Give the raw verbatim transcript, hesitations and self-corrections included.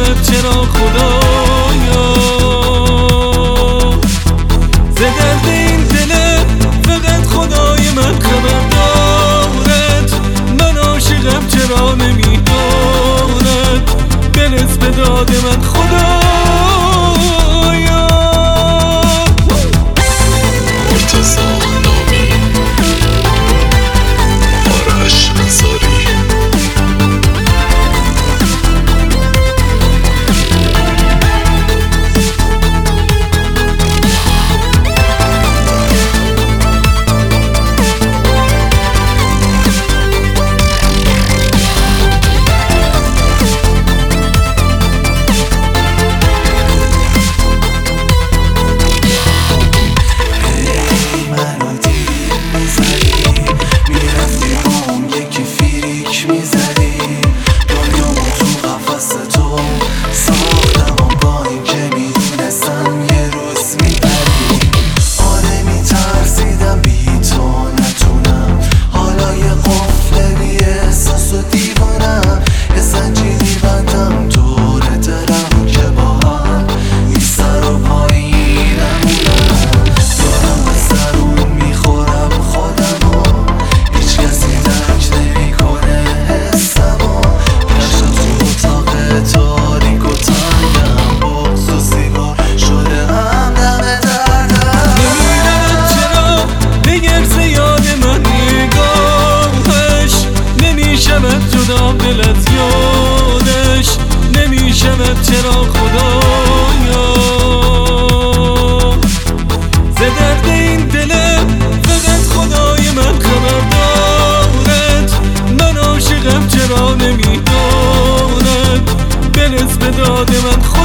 نمیشود چرا خدایا ز درد این دل فقط خدای من خبر دارد من عاشقم چرا نمیداند برس به داد من خدایا دلت یادش نمیشود چرا خدایا ز درد این دل فقط خدای من خبر دارد من عاشقم چرا نمیداند برس به داد من خدایا